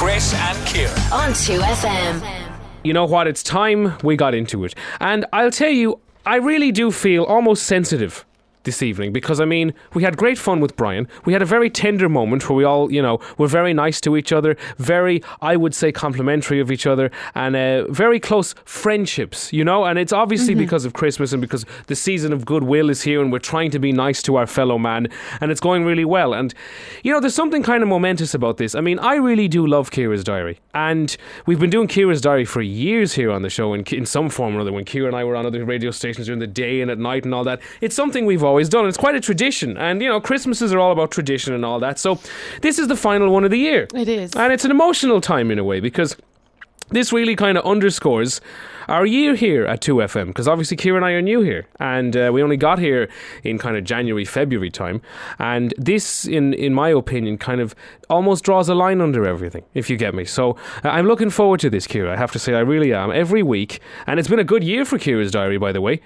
Chris and Ciara on 2FM. You know what? It's time we got into it. And I'll tell you, I really do feel almost sensitive this evening because, I mean, we had great fun with Brian. We had a very tender moment where we all, were very nice to each other, very, I would say, complimentary of each other, and very close friendships, and it's obviously because of Christmas and because the season of goodwill is here and we're trying to be nice to our fellow man, and it's going really well. And, there's something kind of momentous about this. I mean, I really do love Ciara's Diary, and we've been doing Ciara's Diary for years here on the show in some form or other, when Ciara and I were on other radio stations during the day and at night and all that. It's something we've always done. It's quite a tradition, and Christmases are all about tradition and all that. So this is the final one of the year. It is, and it's an emotional time in a way because this really kind of underscores our year here at 2FM, because obviously Ciara and I are new here, and we only got here in kind of January, February time, and this, in my opinion, kind of almost draws a line under everything, if you get me. So I'm looking forward to this, Ciara. I have to say, I really am. Every week, and it's been a good year for Ciara's Diary, by the way.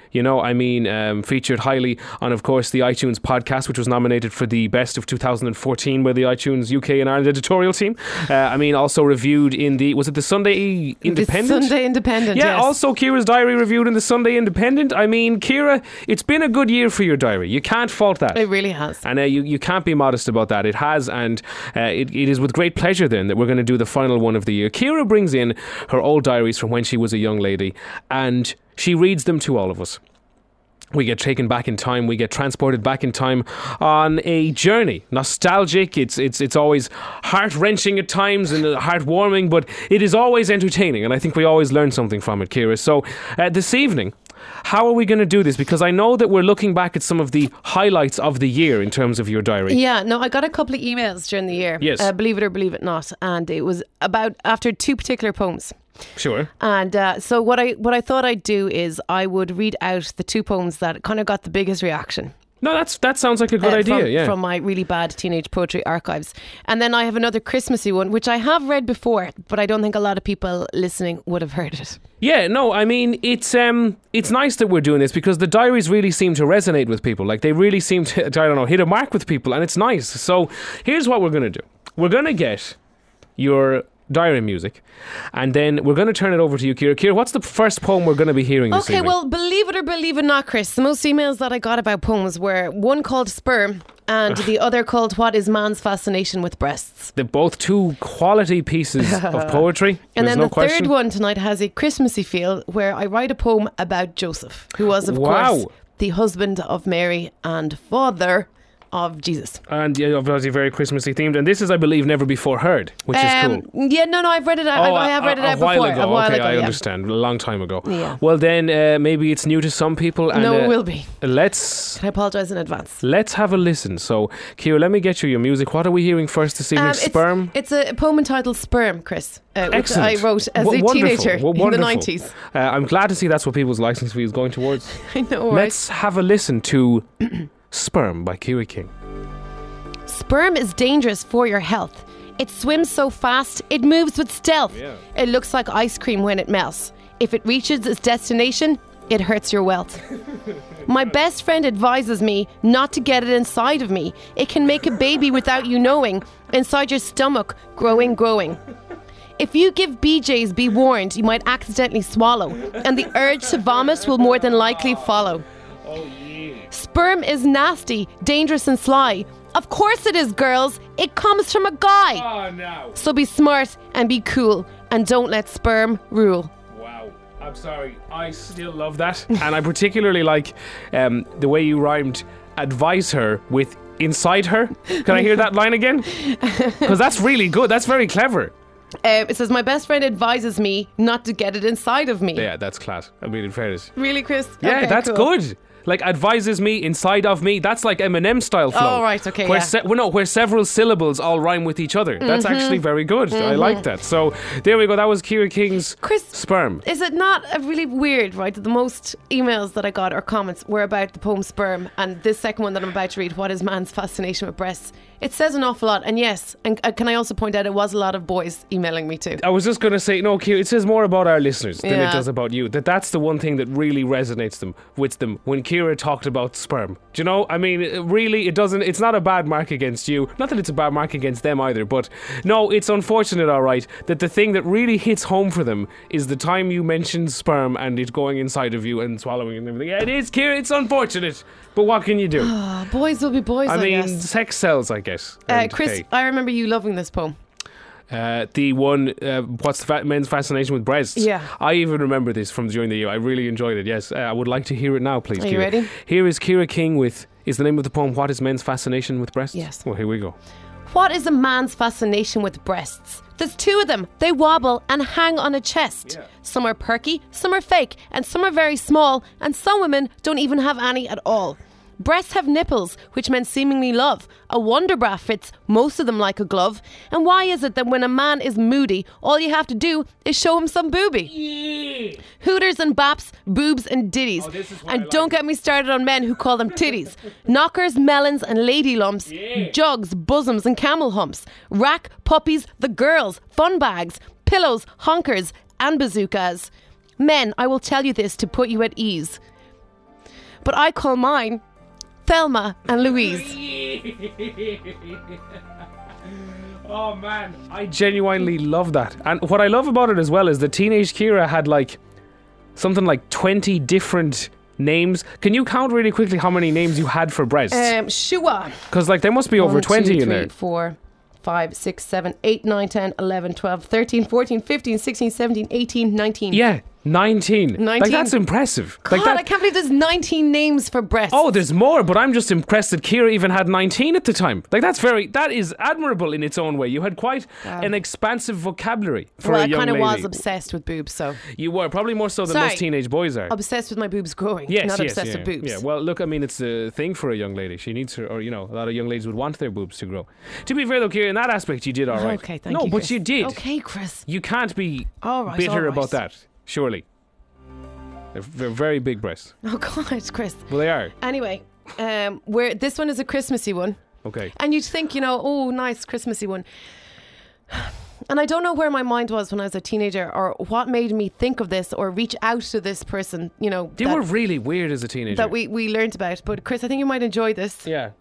Featured highly on, of course, the iTunes podcast, which was nominated for the Best of 2014 by the iTunes UK and Ireland editorial team. Also reviewed in was it the Sunday Independent? The Sunday Independent, yes. Also, Ciara's Diary reviewed in the Sunday Independent. I mean, Ciara, it's been a good year for your diary. You can't fault that. It really has. And you can't be modest about that. It has, and it is with great pleasure then that we're going to do the final one of the year. Ciara brings in her old diaries from when she was a young lady, and she reads them to all of us. We get taken back in time. We get transported back in time on a journey. Nostalgic. It's always heart-wrenching at times and heart-warming, but it is always entertaining, and I think we always learn something from it, Ciara. So this evening, how are we going to do this? Because I know that we're looking back at some of the highlights of the year in terms of your diary. Yeah, no, I got a couple of emails during the year. Yes. Believe it or believe it not. And it was after two particular poems. Sure. And so what I thought I'd do is I would read out the two poems that kind of got the biggest reaction. No, that sounds like a good idea, from my really bad teenage poetry archives. And then I have another Christmassy one, which I have read before, but I don't think a lot of people listening would have heard it. Yeah, no, I mean, it's nice that we're doing this because the diaries really seem to resonate with people. Like, they really seem to, hit a mark with people, and it's nice. So here's what we're going to do. We're going to get your diary music, and then we're going to turn it over to you, Ciara. Ciara, what's the first poem we're going to be hearing this evening? Okay, well, believe it or believe it not, Chris, the most emails that I got about poems were one called Sperm and the other called What is Man's Fascination with Breasts. They're both two quality pieces of poetry. And then the question. third one tonight has a Christmassy feel where I write a poem about Joseph, who was, of course, the husband of Mary and father of Jesus. And obviously very Christmassy themed. And this is, I believe, never before heard, which is cool. Yeah, no, I've read it out. I have read it out before. A while ago, I understand. A long time ago. Yeah. Well, then maybe it's new to some people. And, no, it will be. Can I apologise in advance? Let's have a listen. So, Ciara, let me get you your music. What are we hearing first this evening? Sperm? It's a poem entitled Sperm, Chris. Which I wrote as a teenager in the 90s. I'm glad to see that's what people's license fee is going towards. I know, right? Let's have a listen to Sperm by Ciara King. Sperm is dangerous for your health. It swims so fast, it moves with stealth. Yeah. It looks like ice cream when it melts. If it reaches its destination, it hurts your wealth. My best friend advises me not to get it inside of me. It can make a baby without you knowing, inside your stomach, growing. If you give BJ's, be warned, you might accidentally swallow, and the urge to vomit will more than likely follow. Oh, yeah. Sperm is nasty, dangerous and sly. Of course it is, girls. It comes from a guy. Oh, no. So be smart and be cool, and don't let sperm rule. Wow. I'm sorry. I still love that. And I particularly like the way you rhymed advise her with inside her. Can I hear that line again? Because that's really good. That's very clever. It says, my best friend advises me not to get it inside of me. Yeah, that's class. I mean, in fairness. Really, Chris? Yeah, okay, that's cool. good. Like, advises me, inside of me. That's like Eminem style flow. Oh, right, okay, where where several syllables all rhyme with each other. That's actually very good. I like that. So, there we go. That was Ciara King's Sperm. Is it not really weird, right, that the most emails that I got or comments were about the poem Sperm, and this second one that I'm about to read, What is Man's Fascination with Breasts, It says an awful lot. And yes, and can I also point out it was a lot of boys emailing me too. I was just going to say, no, Kira, it says more about our listeners than it Yeah. does about you. That's the one thing that really resonates with them when Kira talked about sperm. Do you know? I mean, it's not a bad mark against you. Not that it's a bad mark against them either, but no, it's unfortunate, all right, that the thing that really hits home for them is the time you mentioned sperm and it going inside of you and swallowing and everything. Yeah, it is, Kira, it's unfortunate. But what can you do? Boys will be boys, I mean, guess. sex sells, I guess. And, Chris, hey, I remember you loving this poem. the one, what's the men's fascination with breasts? Yeah. I even remember this from during the year. I really enjoyed it, yes. I would like to hear it now, please, Are Kira. you ready? Here is Kira King is the name of the poem, What is Men's Fascination with Breasts? Yes. Well, here we go. What is a man's fascination with breasts? There's two of them. They wobble and hang on a chest. Yeah. Some are perky, some are fake, and some are very small, and some women don't even have any at all. Breasts have nipples, which men seemingly love. A Wonder Bra fits most of them like a glove. And why is it that when a man is moody, all you have to do is show him some booby? Yeah. Hooters and baps, boobs and ditties. Oh, this is what I And like. don't get me started on men who call them titties. Knockers, melons and lady lumps. Yeah. Jugs, bosoms and camel humps. Rack, puppies, the girls, fun bags, pillows, honkers and bazookas. Men, I will tell you this to put you at ease. But I call mine Thelma and Louise. Oh man, I genuinely love that. And what I love about it as well is that teenage Kira had like something like 20 different names. Can you count really quickly how many names you had for breasts? Shua. Because like there must be over 1, 20 2, in 3, there. 4, 5, 6, 7, 8, 9, 10, 11, 12, 13, 14, 15, 16, 17, 18, 19. Yeah, 19. 19. Like that's impressive. God, Like that, I can't believe there's 19 names for breasts. Oh, there's more, but I'm just impressed that Kira even had 19 at the time. Like that is admirable in its own way. You had quite an expansive vocabulary for well, a I young kind of lady. was obsessed with boobs, so You were probably more so than Sorry. most teenage boys are. obsessed with my boobs growing, Yes, not yes, obsessed yeah, with boobs. Yeah, well, look, I mean, it's a thing for a young lady. She needs her, or a lot of young ladies would want their boobs to grow. To be fair, though, Kira, in that aspect, you did all right. Okay, thank no, you. but Chris. you did. Okay, Chris. You can't be All right, bitter all right. about that. Surely, they're very big breasts. Oh God, Chris. Well, they are. Anyway, this one is a Christmassy one, Okay. and you'd think, oh, nice Christmassy one. And I don't know where my mind was when I was a teenager, or what made me think of this or reach out to this person. They were really weird as a teenager. that we learned about. But Chris, I think you might enjoy this. Yeah.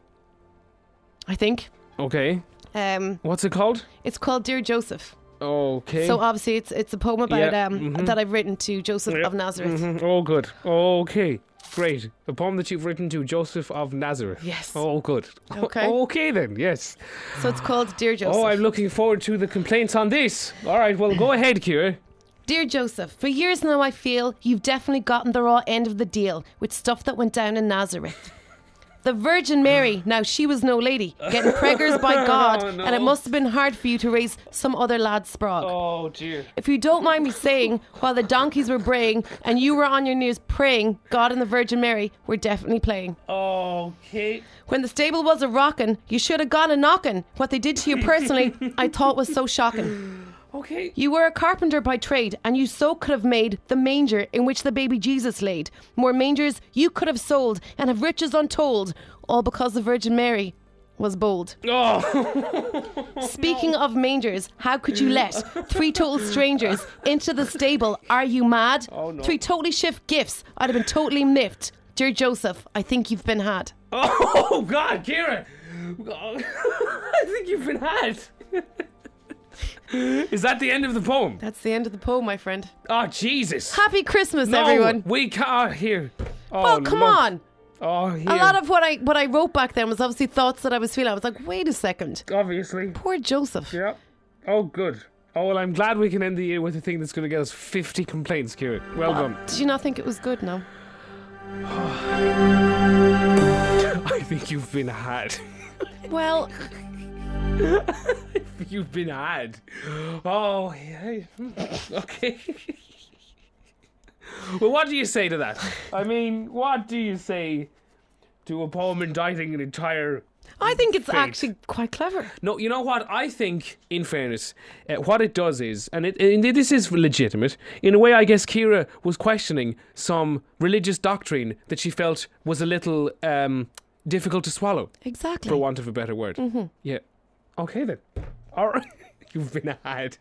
I think. Okay. What's it called? It's called Dear Joseph. Okay. So obviously it's a poem about Yeah, that I've written to Joseph Yeah. of Nazareth. Mhm. Oh, good. Okay. Great. A poem that you've written to Joseph of Nazareth. Yes. Oh, good. Okay. Okay, then. Yes. So it's called Dear Joseph. Oh, I'm looking forward to the complaints on this. All right. Well, go ahead, Kira. Dear Joseph, for years now I feel you've definitely gotten the raw end of the deal with stuff that went down in Nazareth. The Virgin Mary, now she was no lady, getting preggers by God, Oh, no. and it must have been hard for you to raise some other lad's sprog. Oh, dear. If you don't mind me saying, while the donkeys were braying and you were on your knees praying, God and the Virgin Mary were definitely playing. Okay. When the stable was a rockin', you should have gone a knockin'. What they did to you personally, I thought was so shocking. Okay. You were a carpenter by trade, and you so could have made the manger in which the baby Jesus laid. More mangers you could have sold, and have riches untold, all because the Virgin Mary was bold. Oh. Speaking of mangers, how could you let 3 total strangers into the stable? Are you mad? Oh, no. 3 totally shift gifts. I'd have been totally miffed. Dear Joseph, I think you've been had. Oh, God, Kira. I think you've been had. Is that the end of the poem? That's the end of the poem, my friend. Oh, Jesus. Happy Christmas, No, everyone. we can't. Here. Oh, come look. on. Oh, here. A lot of what I wrote back then was obviously thoughts that I was feeling. I was like, wait a second. Obviously. Poor Joseph. Yeah. Oh, good. Oh, well, I'm glad we can end the year with a thing that's going to get us 50 complaints, Kira. Well done. Did you not think it was good? No. I think you've been had. Well, You've been had. Oh, yeah. Okay. Well, what do you say to that? I mean, what do you say to a poem indicting an entire... I think it's Faith. actually quite clever. No, you know what? I think, in fairness, what it does is, and this is legitimate, in a way I guess Kira was questioning some religious doctrine that she felt was a little difficult to swallow, Exactly. for want of a better word. Yeah. Okay then. All right. You've been had.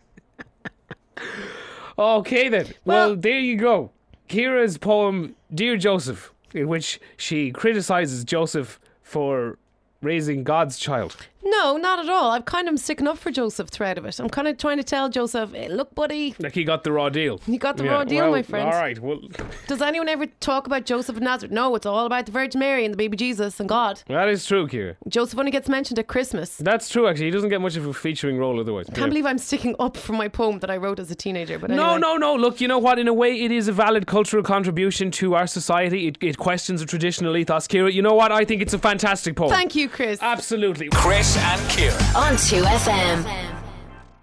Okay then. Well, there you go. Ciara's poem, Dear Joseph, in which she criticises Joseph for raising God's child. No, not at all. I'm kind of sticking up for Joseph throughout of it. I'm kind of trying to tell Joseph, hey, look, buddy. Like he got the raw deal. He got the raw deal, my friend. All right. Well, does anyone ever talk about Joseph of Nazareth? No, it's all about the Virgin Mary and the baby Jesus and God. That is true, Ciara. Joseph only gets mentioned at Christmas. That's true, actually. He doesn't get much of a featuring role otherwise. Can't believe I'm sticking up for my poem that I wrote as a teenager. But anyway. No. Look, you know what? In a way, it is a valid cultural contribution to our society. It questions a traditional ethos. Ciara, you know what? I think it's a fantastic poem. Thank you, Chris. Absolutely. Chris and Ciara on 2FM.